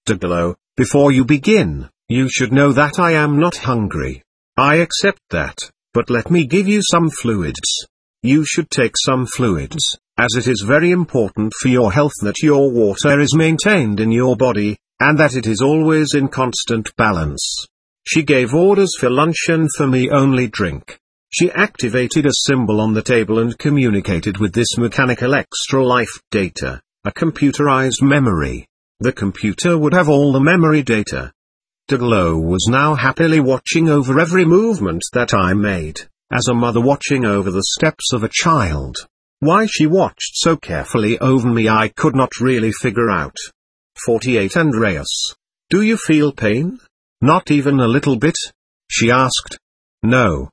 Daglo, before you begin, you should know that I am not hungry. I accept that, but let me give you some fluids. You should take some fluids, as it is very important for your health that your water is maintained in your body, and that it is always in constant balance. She gave orders for lunch and for me only drink. She activated a symbol on the table and communicated with this mechanical extra life data, a computerized memory. The computer would have all the memory data. Daglo was now happily watching over every movement that I made, as a mother watching over the steps of a child. Why she watched so carefully over me I could not really figure out. 48 Andreas. Do you feel pain? Not even a little bit? She asked. No.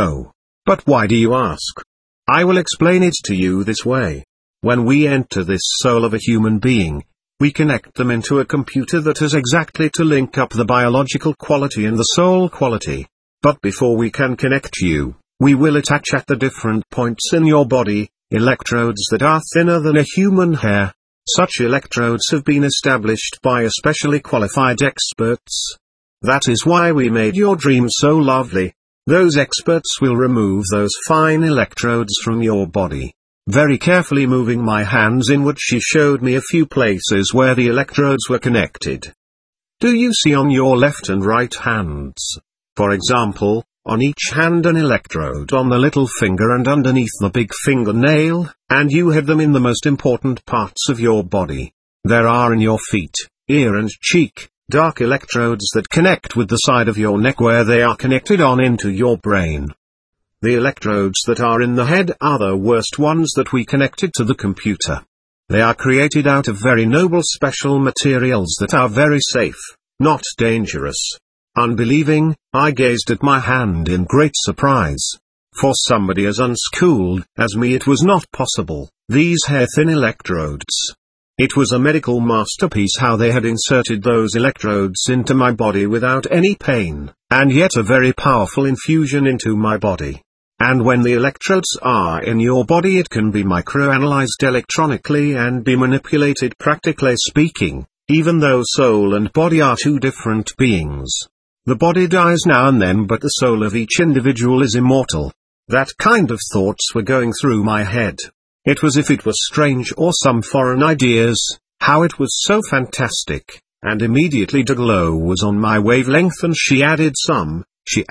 But why do you ask? I will explain it to you this way. When we enter this soul of a human being, we connect them into a computer that has exactly to link up the biological quality and the soul quality. But before we can connect you, we will attach at the different points in your body, electrodes that are thinner than a human hair. Such electrodes have been established by especially qualified experts. That is why we made your dream so lovely. Those experts will remove those fine electrodes from your body. Very carefully moving my hands inward, she showed me a few places where the electrodes were connected. Do you see on your left and right hands? For example, on each hand an electrode on the little finger and underneath the big fingernail, and you have them in the most important parts of your body. There are in your feet, ear and cheek, dark electrodes that connect with the side of your neck where they are connected on into your brain. The electrodes that are in the head are the worst ones that we connected to the computer. They are created out of very noble special materials that are very safe, not dangerous. Unbelieving, I gazed at my hand in great surprise. For somebody as unschooled as me it was not possible, these hair-thin electrodes. It was a medical masterpiece how they had inserted those electrodes into my body without any pain, and yet a very powerful infusion into my body. And when the electrodes are in your body it can be microanalyzed electronically and be manipulated practically speaking, even though soul and body are two different beings. The body dies now and then but the soul of each individual is immortal. That kind of thoughts were going through my head. It was if it was strange or some foreign ideas, how it was so fantastic, and immediately Daglo was on my wavelength and she added some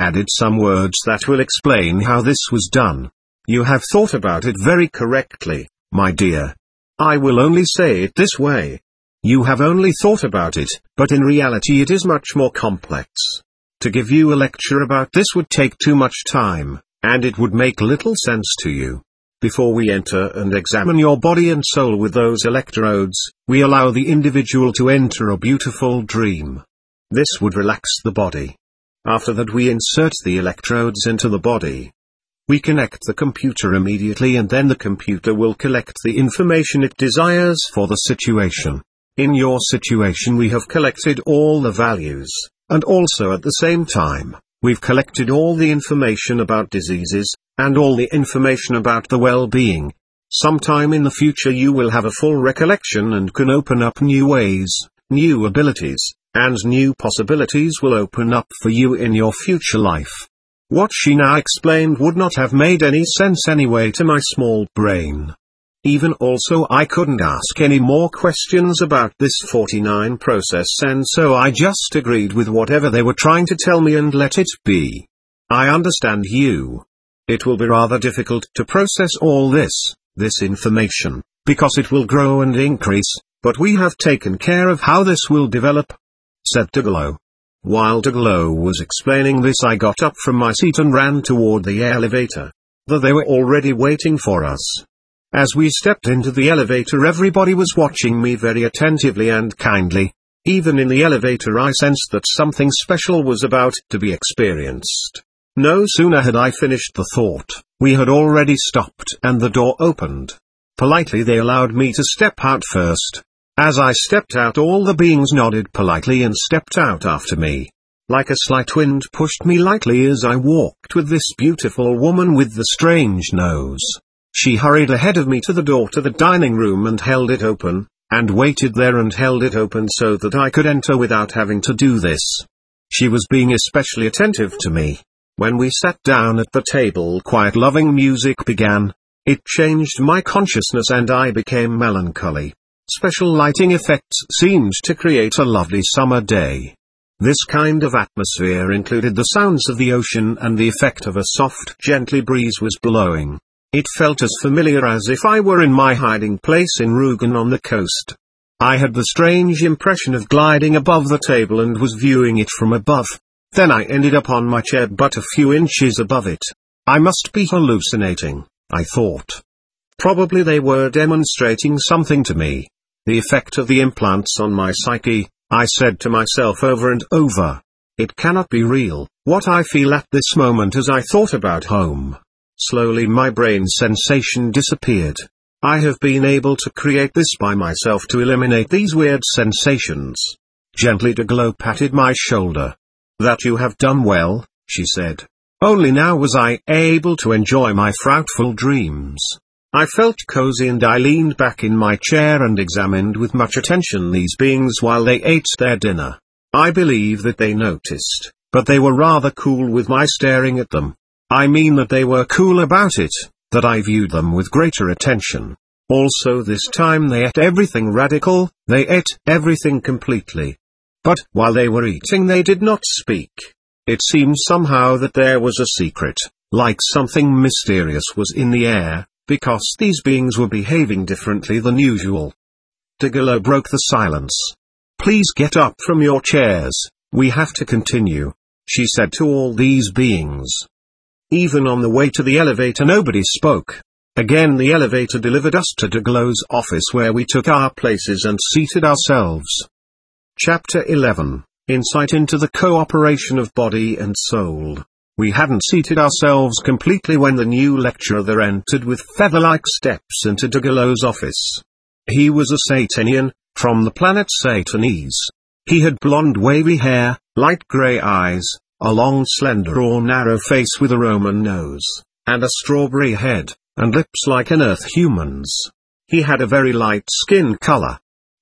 words that will explain how this was done. You have thought about it very correctly, my dear. I will only say it this way. You have only thought about it, but in reality it is much more complex. To give you a lecture about this would take too much time, and it would make little sense to you. Before we enter and examine your body and soul with those electrodes, we allow the individual to enter a beautiful dream. This would relax the body. After that we insert the electrodes into the body. We connect the computer immediately and then the computer will collect the information it desires for the situation. In your situation we have collected all the values, and also at the same time, we've collected all the information about diseases, and all the information about the well-being. Sometime in the future you will have a full recollection and can open up new ways, new abilities, and new possibilities will open up for you in your future life. What she now explained would not have made any sense anyway to my small brain. Even also I couldn't ask any more questions about this 49 process and so I just agreed with whatever they were trying to tell me and let it be. I understand you. It will be rather difficult to process all this information, because it will grow and increase, but we have taken care of how this will develop, said Daglo. While Daglo was explaining this I got up from my seat and ran toward the elevator. They were already waiting for us. As we stepped into the elevator everybody was watching me very attentively and kindly. Even in the elevator I sensed that something special was about to be experienced. No sooner had I finished the thought, we had already stopped and the door opened. Politely they allowed me to step out first. As I stepped out all the beings nodded politely and stepped out after me. Like a slight wind pushed me lightly as I walked with this beautiful woman with the strange nose. She hurried ahead of me to the door to the dining room and held it open, and waited there and held it open so that I could enter without having to do this. She was being especially attentive to me. When we sat down at the table, quiet loving music began. It changed my consciousness and I became melancholy. Special lighting effects seemed to create a lovely summer day. This kind of atmosphere included the sounds of the ocean and the effect of a soft, gently breeze was blowing. It felt as familiar as if I were in my hiding place in Rügen on the coast. I had the strange impression of gliding above the table and was viewing it from above. Then I ended up on my chair but a few inches above it. I must be hallucinating, I thought. Probably they were demonstrating something to me. The effect of the implants on my psyche, I said to myself over and over. It cannot be real, what I feel at this moment as I thought about home. Slowly my brain sensation disappeared. I have been able to create this by myself to eliminate these weird sensations. Gently Degelo patted my shoulder. That you have done well, she said. Only now was I able to enjoy my frightful dreams. I felt cozy and I leaned back in my chair and examined with much attention these beings while they ate their dinner. I believe that they noticed, but they were rather cool with my staring at them. I mean that they were cool about it, that I viewed them with greater attention. Also this time they ate everything radical, they ate everything completely. But while they were eating they did not speak. It seemed somehow that there was a secret, like something mysterious was in the air, because these beings were behaving differently than usual. Degelo broke the silence. Please get up from your chairs, we have to continue, she said to all these beings. Even on the way to the elevator nobody spoke. Again the elevator delivered us to Degelo's office where we took our places and seated ourselves. Chapter 11, Insight into the Cooperation of Body and Soul. We hadn't seated ourselves completely when the new lecturer entered with feather-like steps into Degelo's office. He was a Satanian, from the planet Satanes. He had blonde wavy hair, light grey eyes, a long slender or narrow face with a Roman nose, and a strawberry head, and lips like an Earth human's. He had a very light skin color.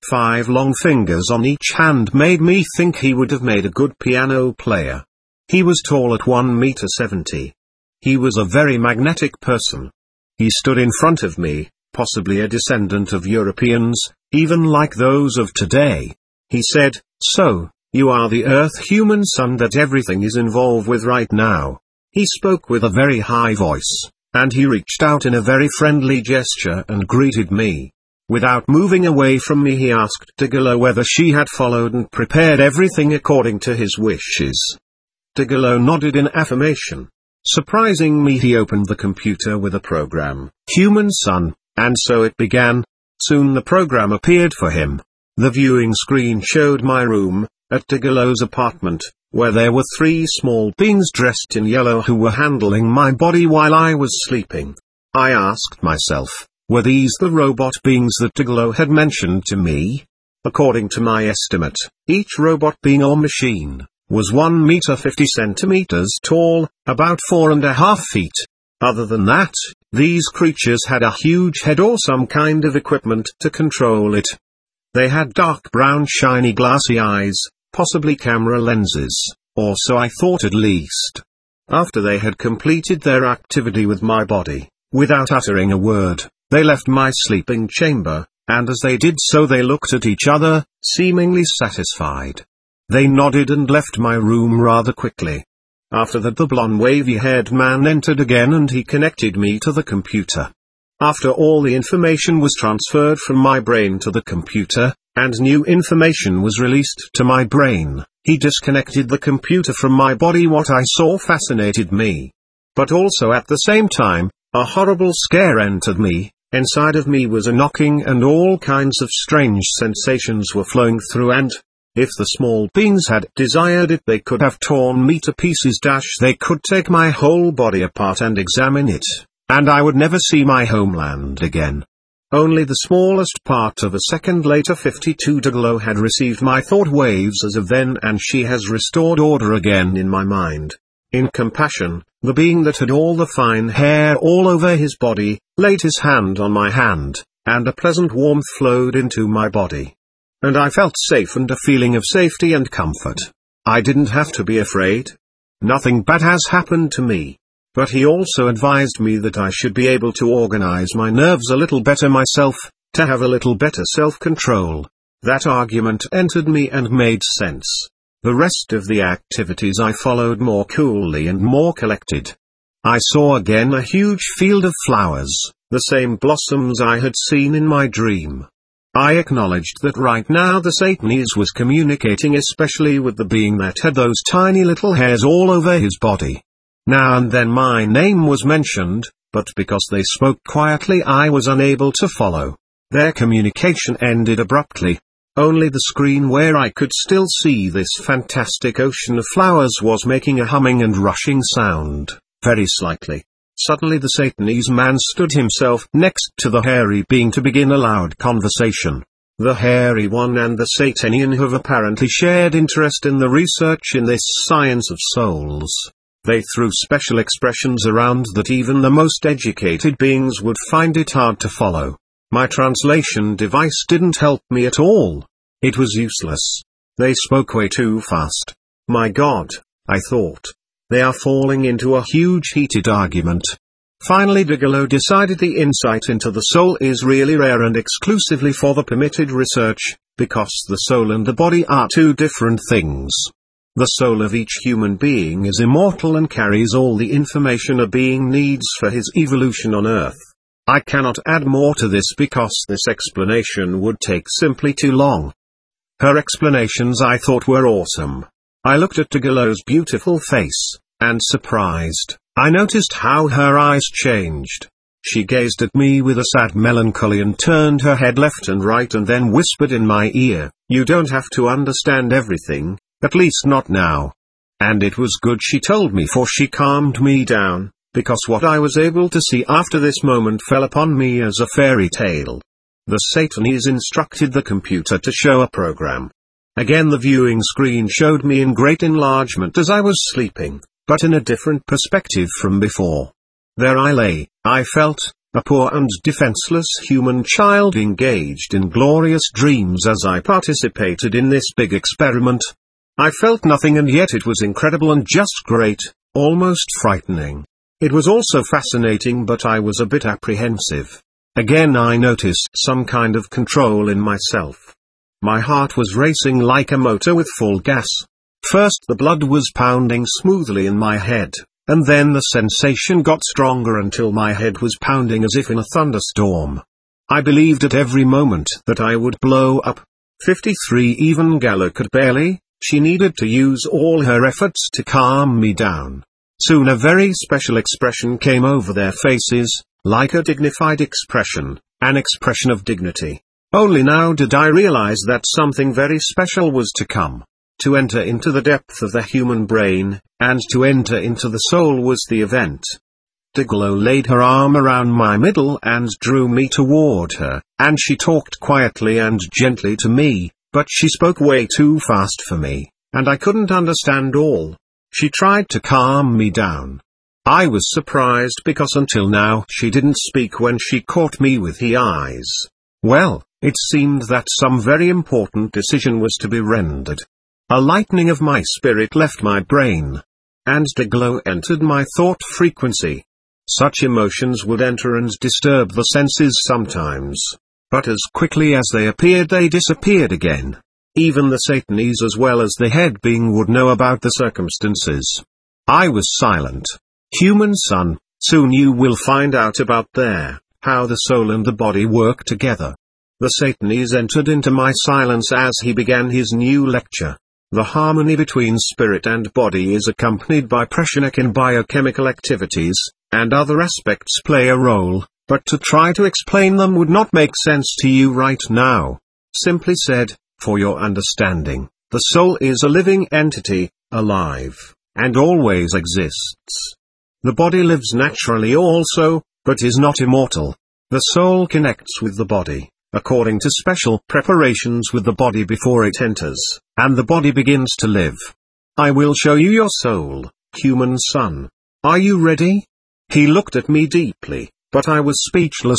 5 long fingers on each hand made me think he would have made a good piano player. He was tall at 1.70 m. He was a very magnetic person. He stood in front of me, possibly a descendant of Europeans, even like those of today. He said, "So, you are the Earth human son that everything is involved with right now." He spoke with a very high voice, and he reached out in a very friendly gesture and greeted me. Without moving away from me he asked Degelo whether she had followed and prepared everything according to his wishes. Degelo nodded in affirmation. Surprising me he opened the computer with a program, Human Son, and so it began. Soon the program appeared for him. The viewing screen showed my room, at Degelo's apartment, where there were 3 small beings dressed in yellow who were handling my body while I was sleeping. I asked myself, were these the robot beings that Degelo had mentioned to me? According to my estimate, each robot being or machine was 1 meter 50 centimeters tall, about 4.5 feet. Other than that, these creatures had a huge head or some kind of equipment to control it. They had dark brown shiny glassy eyes, possibly camera lenses, or so I thought at least. After they had completed their activity with my body, without uttering a word, they left my sleeping chamber, and as they did so they looked at each other, seemingly satisfied. They nodded and left my room rather quickly. After that the blonde wavy-haired man entered again and he connected me to the computer. After all the information was transferred from my brain to the computer, and new information was released to my brain, he disconnected the computer from my body. What I saw fascinated me. But also at the same time, a horrible scare entered me. Inside of me was a knocking and all kinds of strange sensations were flowing through, and if the small beings had desired it they could have torn me to pieces. They could take my whole body apart and examine it, and I would never see my homeland again. Only the smallest part of a second later 52 Degelo had received my thought waves as of then, and she has restored order again in my mind. In compassion, the being that had all the fine hair all over his body, laid his hand on my hand, and a pleasant warmth flowed into my body. And I felt safe and a feeling of safety and comfort. I didn't have to be afraid. Nothing bad has happened to me. But he also advised me that I should be able to organize my nerves a little better myself, to have a little better self-control. That argument entered me and made sense. The rest of the activities I followed more coolly and more collected. I saw again a huge field of flowers, the same blossoms I had seen in my dream. I acknowledged that right now the Satanese was communicating especially with the being that had those tiny little hairs all over his body. Now and then my name was mentioned, but because they spoke quietly I was unable to follow. Their communication ended abruptly. Only the screen where I could still see this fantastic ocean of flowers was making a humming and rushing sound, very slightly. Suddenly the Satanese man stood himself next to the hairy being to begin a loud conversation. The hairy one and the Satanian have apparently shared interest in the research in this science of souls. They threw special expressions around that even the most educated beings would find it hard to follow. My translation device didn't help me at all. It was useless. They spoke way too fast. My God, I thought. They are falling into a huge heated argument. Finally Digolo decided the insight into the soul is really rare and exclusively for the permitted research, because the soul and the body are two different things. The soul of each human being is immortal and carries all the information a being needs for his evolution on Earth. I cannot add more to this because this explanation would take simply too long. Her explanations I thought were awesome. I looked at Digolo's beautiful face, and surprised, I noticed how her eyes changed. She gazed at me with a sad melancholy and turned her head left and right and then whispered in my ear, "You don't have to understand everything, at least not now." And it was good she told me, for she calmed me down, because what I was able to see after this moment fell upon me as a fairy tale. The Satanese instructed the computer to show a program. Again the viewing screen showed me in great enlargement as I was sleeping, but in a different perspective from before. There I lay, I felt, a poor and defenseless human child engaged in glorious dreams as I participated in this big experiment. I felt nothing and yet it was incredible and just great, almost frightening. It was also fascinating, but I was a bit apprehensive. Again I noticed some kind of control in myself. My heart was racing like a motor with full gas. First the blood was pounding smoothly in my head, and then the sensation got stronger until my head was pounding as if in a thunderstorm. I believed at every moment that I would blow up. 53 Even Gala could barely, she needed to use all her efforts to calm me down. Soon a very special expression came over their faces, like a dignified expression, an expression of dignity. Only now did I realize that something very special was to come. To enter into the depth of the human brain, and to enter into the soul was the event. Digolo laid her arm around my middle and drew me toward her, and she talked quietly and gently to me, but she spoke way too fast for me, and I couldn't understand all. She tried to calm me down. I was surprised because until now she didn't speak when she caught me with her eyes. Well, it seemed that some very important decision was to be rendered. A lightning of my spirit left my brain, and Digolo entered my thought frequency. Such emotions would enter and disturb the senses sometimes, but as quickly as they appeared they disappeared again. Even the Satanese as well as the head being would know about the circumstances. I was silent. Human son, soon you will find out about how the soul and the body work together. The Satanese entered into my silence as he began his new lecture. The harmony between spirit and body is accompanied by pranic and biochemical activities, and other aspects play a role, but to try to explain them would not make sense to you right now. Simply said, for your understanding, the soul is a living entity, alive, and always exists. The body lives naturally also, but is not immortal. The soul connects with the body, according to special preparations with the body before it enters, and the body begins to live. I will show you your soul, human son. Are you ready? He looked at me deeply, but I was speechless.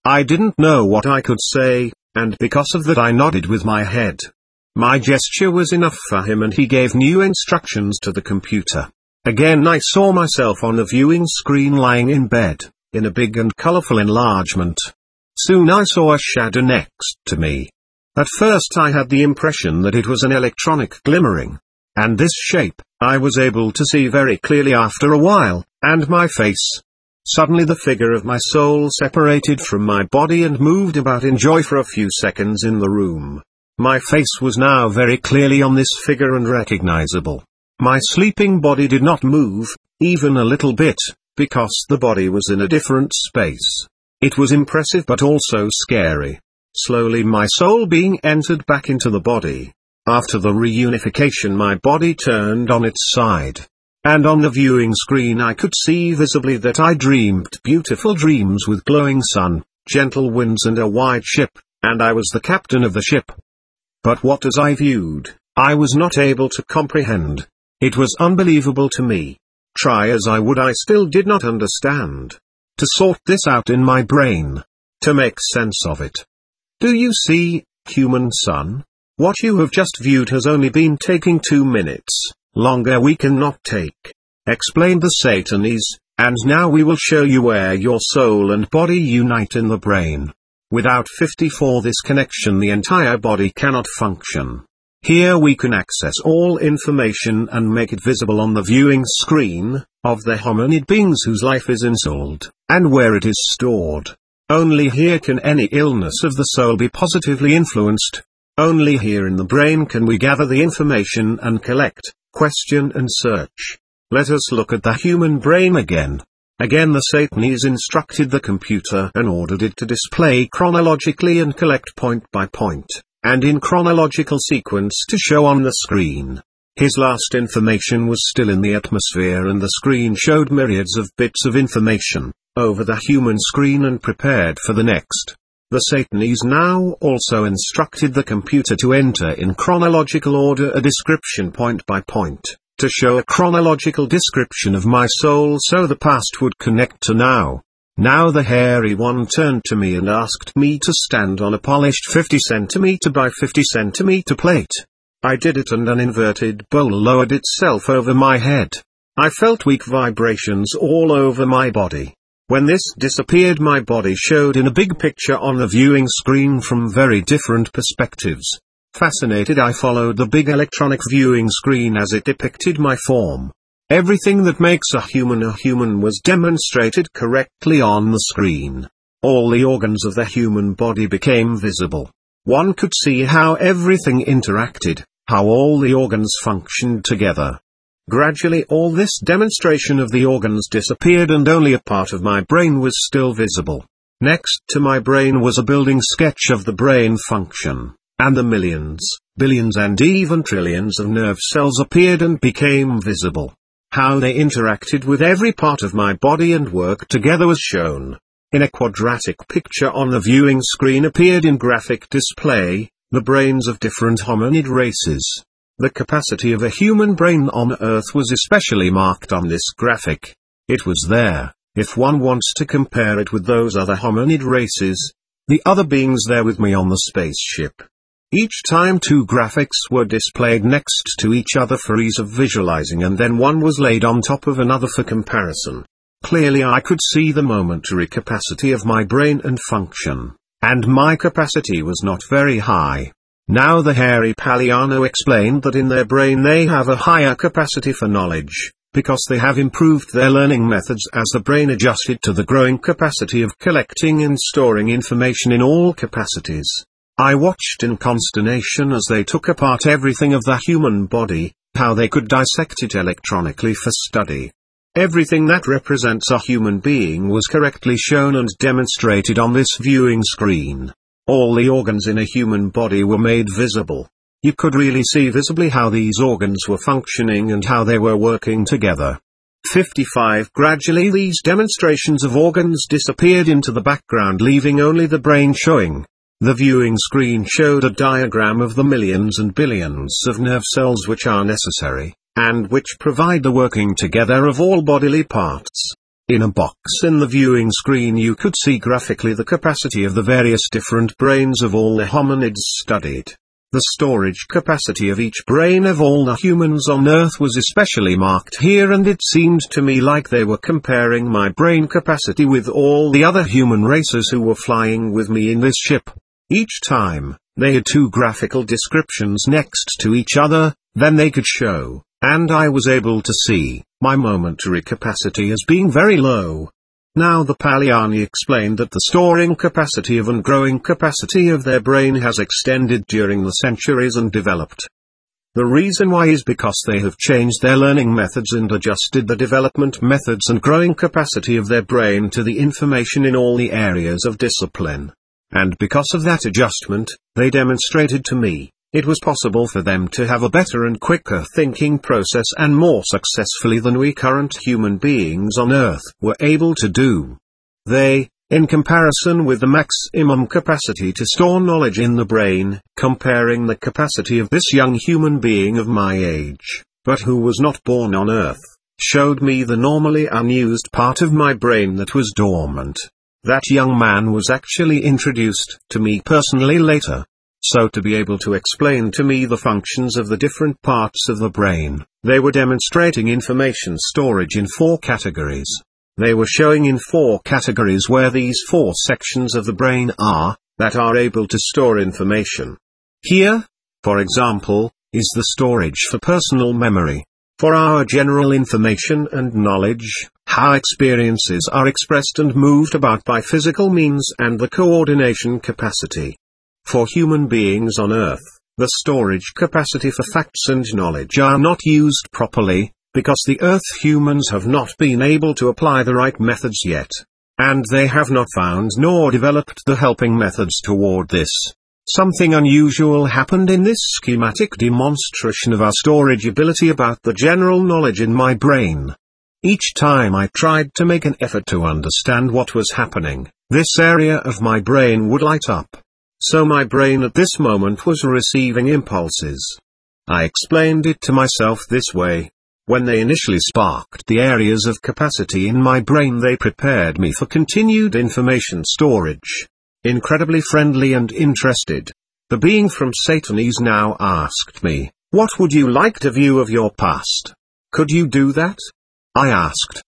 I didn't know what I could say, and because of that I nodded with my head. My gesture was enough for him and he gave new instructions to the computer. Again I saw myself on a viewing screen lying in bed, in a big and colorful enlargement. Soon I saw a shadow next to me. At first I had the impression that it was an electronic glimmering. And this shape, I was able to see very clearly after a while, and my face. Suddenly the figure of my soul separated from my body and moved about in joy for a few seconds in the room. My face was now very clearly on this figure and recognizable. My sleeping body did not move, even a little bit, because the body was in a different space. It was impressive but also scary. Slowly my soul being entered back into the body. After the reunification my body turned on its side. And on the viewing screen I could see visibly that I dreamed beautiful dreams with glowing sun, gentle winds and a wide ship, and I was the captain of the ship. But what as I viewed, I was not able to comprehend. It was unbelievable to me. Try as I would I still did not understand. To sort this out in my brain. To make sense of it. Do you see, human son? What you have just viewed has only been taking 2 minutes, longer we cannot take. Explained the Satanese, and now we will show you where your soul and body unite in the brain. Without 54 this connection the entire body cannot function. Here we can access all information and make it visible on the viewing screen, of the hominid beings whose life is installed, and where it is stored. Only here can any illness of the soul be positively influenced. Only here in the brain can we gather the information and collect, question and search. Let us look at the human brain again. Again the Satanese instructed the computer and ordered it to display chronologically and collect point by point, and in chronological sequence to show on the screen. His last information was still in the atmosphere and the screen showed myriads of bits of information, over the human screen and prepared for the next. The Satanese now also instructed the computer to enter in chronological order a description point by point, to show a chronological description of my soul so the past would connect to now. Now the hairy one turned to me and asked me to stand on a polished 50 cm by 50 cm plate. I did it and an inverted bowl lowered itself over my head. I felt weak vibrations all over my body. When this disappeared my body showed in a big picture on the viewing screen from very different perspectives. Fascinated I followed the big electronic viewing screen as it depicted my form. Everything that makes a human was demonstrated correctly on the screen. All the organs of the human body became visible. One could see how everything interacted, how all the organs functioned together. Gradually all this demonstration of the organs disappeared and only a part of my brain was still visible. Next to my brain was a building sketch of the brain function, and the millions, billions and even trillions of nerve cells appeared and became visible. How they interacted with every part of my body and worked together was shown. In a quadratic picture on the viewing screen appeared in graphic display, the brains of different hominid races. The capacity of a human brain on Earth was especially marked on this graphic. It was there, if one wants to compare it with those other hominid races, the other beings there with me on the spaceship. Each time 2 graphics were displayed next to each other for ease of visualizing and then one was laid on top of another for comparison. Clearly I could see the momentary capacity of my brain and function, and my capacity was not very high. Now the hairy Paliano explained that in their brain they have a higher capacity for knowledge, because they have improved their learning methods as the brain adjusted to the growing capacity of collecting and storing information in all capacities. I watched in consternation as they took apart everything of the human body, how they could dissect it electronically for study. Everything that represents a human being was correctly shown and demonstrated on this viewing screen. All the organs in a human body were made visible. You could really see visibly how these organs were functioning and how they were working together. 55 Gradually these demonstrations of organs disappeared into the background, leaving only the brain showing. The viewing screen showed a diagram of the millions and billions of nerve cells which are necessary, and which provide the working together of all bodily parts. In a box in the viewing screen you could see graphically the capacity of the various different brains of all the hominids studied. The storage capacity of each brain of all the humans on Earth was especially marked here, and it seemed to me like they were comparing my brain capacity with all the other human races who were flying with me in this ship. Each time, they had two graphical descriptions next to each other, then they could show, and I was able to see, my momentary capacity as being very low. Now the Palyani explained that the storing capacity of and growing capacity of their brain has extended during the centuries and developed. The reason why is because they have changed their learning methods and adjusted the development methods and growing capacity of their brain to the information in all the areas of discipline. And because of that adjustment, they demonstrated to me, it was possible for them to have a better and quicker thinking process and more successfully than we current human beings on Earth were able to do. They, in comparison with the maximum capacity to store knowledge in the brain, comparing the capacity of this young human being of my age, but who was not born on Earth, showed me the normally unused part of my brain that was dormant. That young man was actually introduced to me personally later. So to be able to explain to me the functions of the different parts of the brain, they were demonstrating information storage in 4 categories. They were showing in 4 categories where these 4 sections of the brain are, that are able to store information. Here, for example, is the storage for personal memory. For our general information and knowledge, how experiences are expressed and moved about by physical means and the coordination capacity. For human beings on Earth, the storage capacity for facts and knowledge are not used properly, because the Earth humans have not been able to apply the right methods yet. And they have not found nor developed the helping methods toward this. Something unusual happened in this schematic demonstration of our storage ability about the general knowledge in my brain. Each time I tried to make an effort to understand what was happening, this area of my brain would light up. So my brain at this moment was receiving impulses. I explained it to myself this way. When they initially sparked the areas of capacity in my brain, they prepared me for continued information storage. Incredibly friendly and interested, the being from Satanis now asked me, "What would you like to view of your past? Could you do that?" I asked.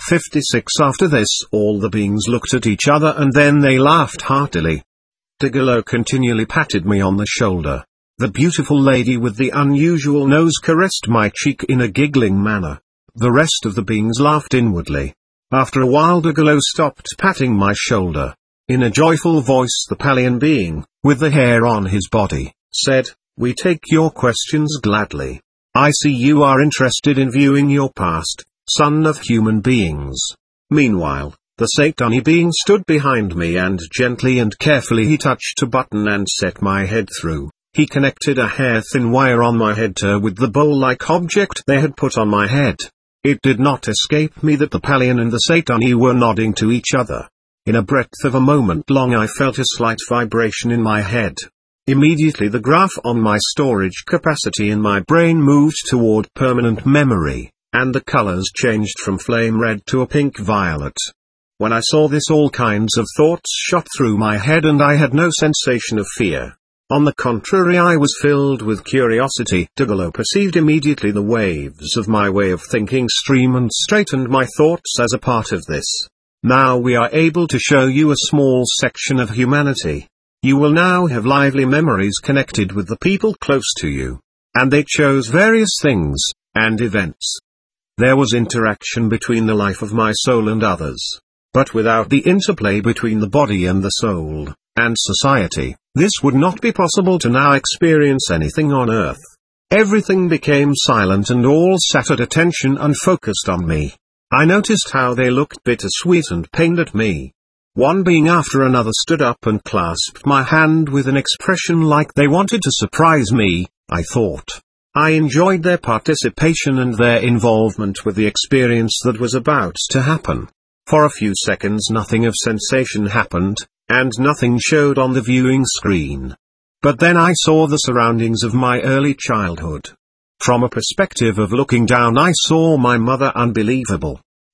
56 After this all the beings looked at each other and then they laughed heartily. Digalo continually patted me on the shoulder. The beautiful lady with the unusual nose caressed my cheek in a giggling manner. The rest of the beings laughed inwardly. After a while Digalo stopped patting my shoulder. In a joyful voice the Palyan being, with the hair on his body, said, "We take your questions gladly. I see you are interested in viewing your past, son of human beings." Meanwhile, the Satani being stood behind me and gently and carefully he touched a button and set my head through. He connected a hair-thin wire on my head with the bowl-like object they had put on my head. It did not escape me that the Palyan and the Satani were nodding to each other. In a breadth of a moment long I felt a slight vibration in my head. Immediately the graph on my storage capacity in my brain moved toward permanent memory, and the colors changed from flame red to a pink violet. When I saw this all kinds of thoughts shot through my head and I had no sensation of fear. On the contrary, I was filled with curiosity. Digalo perceived immediately the waves of my way of thinking stream and straightened my thoughts as a part of this. Now we are able to show you a small section of humanity. You will now have lively memories connected with the people close to you. And they chose various things, and events. There was interaction between the life of my soul and others. But without the interplay between the body and the soul, and society, this would not be possible to now experience anything on Earth. Everything became silent and all sat at attention and focused on me. I noticed how they looked bittersweet and pained at me. One being after another stood up and clasped my hand with an expression like they wanted to surprise me, I thought. I enjoyed their participation and their involvement with the experience that was about to happen. For a few seconds nothing of sensation happened, and nothing showed on the viewing screen. But then I saw the surroundings of my early childhood. From a perspective of looking down I saw my mother unbelievable.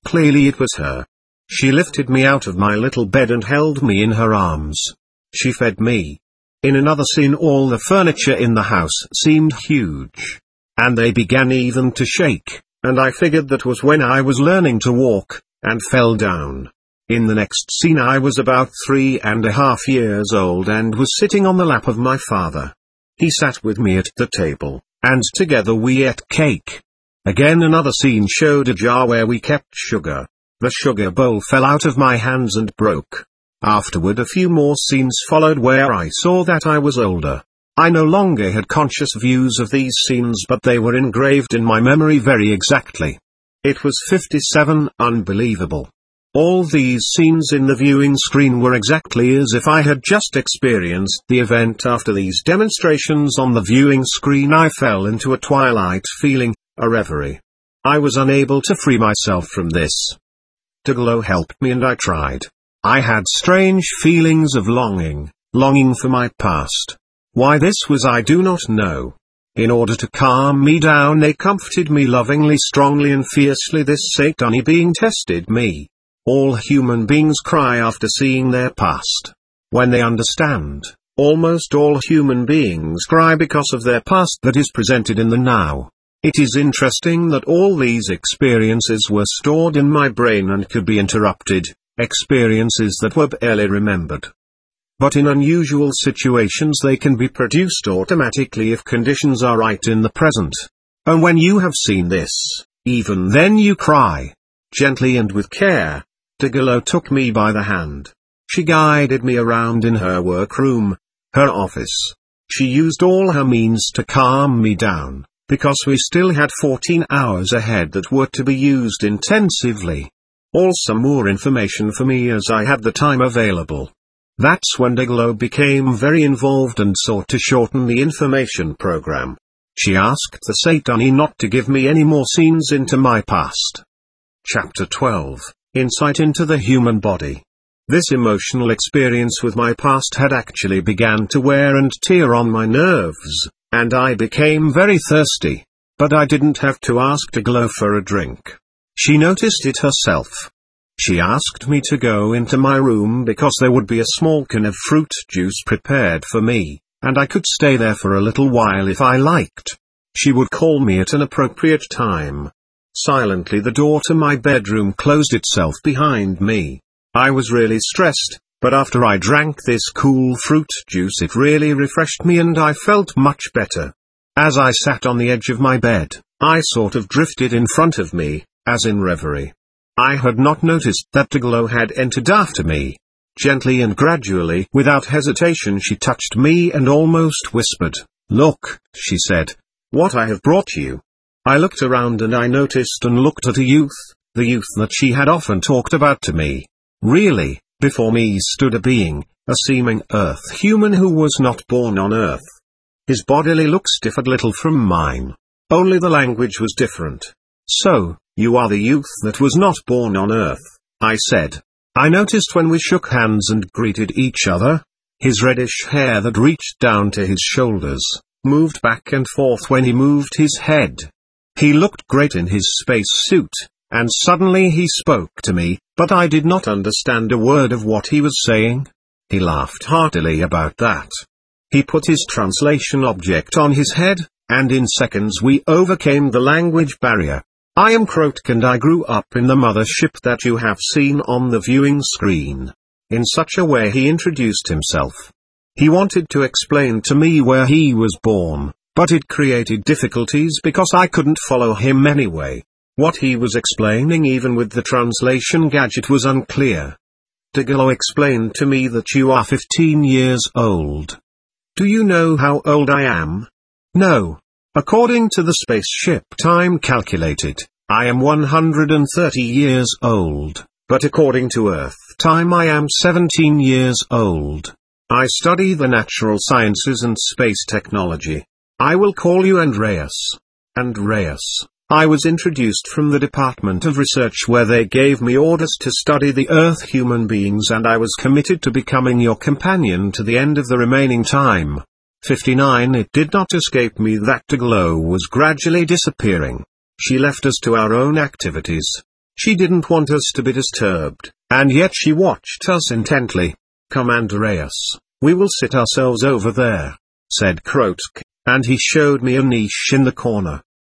Clearly it was her. She lifted me out of my little bed and held me in her arms. She fed me. In another scene all the furniture in the house seemed huge. And they began even to shake, and I figured that was when I was learning to walk, and fell down. In the next scene I was about 3.5 years old and was sitting on the lap of my father. He sat with me at the table, and together we ate cake. Again another scene showed a jar where we kept sugar. The sugar bowl fell out of my hands and broke. Afterward a few more scenes followed where I saw that I was older. I no longer had conscious views of these scenes, but they were engraved in my memory very exactly. It was 57, unbelievable. All these scenes in the viewing screen were exactly as if I had just experienced the event. After these demonstrations on the viewing screen I fell into a twilight feeling, a reverie. I was unable to free myself from this. Dayglow helped me and I tried. I had strange feelings of longing for my past. Why this was I do not know. In order to calm me down they comforted me lovingly, strongly and fiercely. This Satani being tested me. All human beings cry after seeing their past. When they understand, almost all human beings cry because of their past that is presented in the now. It is interesting that all these experiences were stored in my brain and could be interrupted, experiences that were barely remembered. But in unusual situations they can be produced automatically if conditions are right in the present. And when you have seen this, even then you cry. Gently and with care, Dayglow took me by the hand. She guided me around in her workroom, her office. She used all her means to calm me down, because we still had 14 hours ahead that were to be used intensively. Also more information for me as I had the time available. That's when Dayglow became very involved and sought to shorten the information program. She asked the Satani not to give me any more scenes into my past. Chapter 12, Insight into the Human Body. This emotional experience with my past had actually began to wear and tear on my nerves, and I became very thirsty. But I didn't have to ask Dayglow for a drink. She noticed it herself. She asked me to go into my room because there would be a small can of fruit juice prepared for me, and I could stay there for a little while if I liked. She would call me at an appropriate time. Silently the door to my bedroom closed itself behind me. I was really stressed, but after I drank this cool fruit juice it really refreshed me and I felt much better. As I sat on the edge of my bed, I sort of drifted in front of me, as in reverie. I had not noticed that Dayglow had entered after me. Gently and gradually, without hesitation, she touched me and almost whispered, "Look," she said, "what I have brought you." I looked around and I noticed and looked at a youth, the youth that she had often talked about to me. Really, before me stood a being, a seeming Earth human who was not born on Earth. His bodily looks differed little from mine. Only the language was different. "So, you are the youth that was not born on Earth," I said. I noticed when we shook hands and greeted each other, his reddish hair that reached down to his shoulders, moved back and forth when he moved his head. He looked great in his space suit, and suddenly he spoke to me, but I did not understand a word of what he was saying. He laughed heartily about that. He put his translation object on his head, and in seconds we overcame the language barrier. I am Krotik and I grew up in the mothership that you have seen on the viewing screen. In such a way he introduced himself. He wanted to explain to me where he was born, but it created difficulties because I couldn't follow him anyway. What he was explaining even with the translation gadget was unclear. Dayglow explained to me that you are 15 years old. Do you know how old I am? No. According to the spaceship time calculated, I am 130 years old, but according to Earth time I am 17 years old. I study the natural sciences and space technology. I will call you Andreas. Andreas. I was introduced from the Department of Research where they gave me orders to study the Earth human beings and I was committed to becoming your companion to the end of the remaining time. 59. It did not escape me that Dayglow was gradually disappearing. She left us to our own activities. She didn't want us to be disturbed, and yet she watched us intently. "Come, Andreas, we will sit ourselves over there," said Krotk, and he showed me a niche in the corner.